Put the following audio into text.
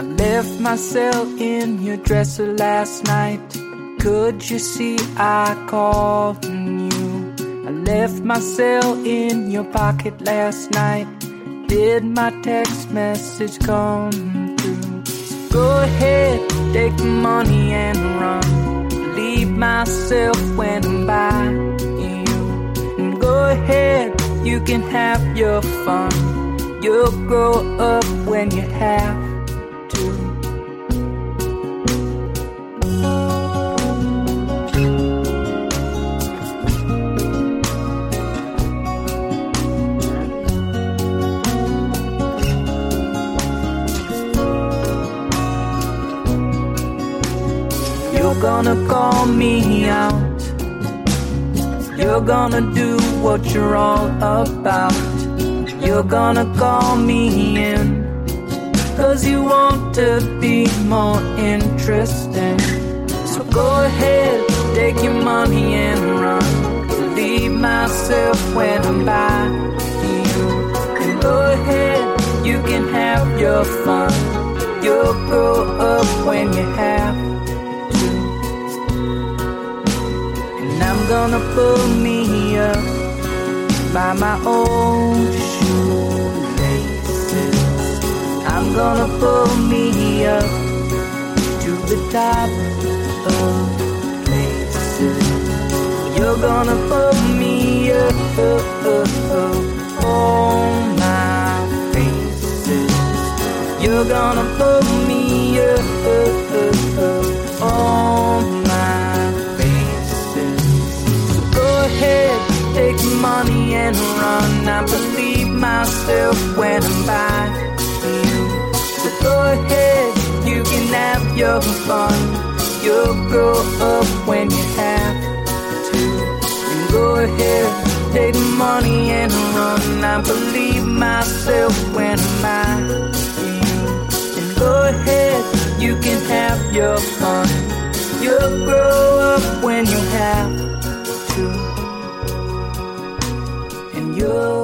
I left myself in your dresser last night. Could you see I called you? I left myself in your pocket last night. Did my text message come through? So go ahead, take the money and run. Leave myself when I'm by you. And go ahead, you can have your fun. You'll grow up when you have to. You're gonna call me out. You're gonna do what you're all about. You're gonna call me in, 'cause you want to be more interesting. So go ahead, take your money and run. Leave myself when I'm by you. And go ahead, you can have your fun. You'll grow up when you have to. And I'm gonna pull me up by my own shoelaces. I'm gonna pull me up to the top of places. You're gonna pull me up on my faces. You're gonna pull me up on my faces. So go ahead, take money and run. I believe myself when I'm by you. So go ahead, you can have your fun. You'll grow up when you have to. And go ahead, take money and run. I believe myself when I'm by you. And go ahead, you can have your fun. You'll grow up when you have to. And you're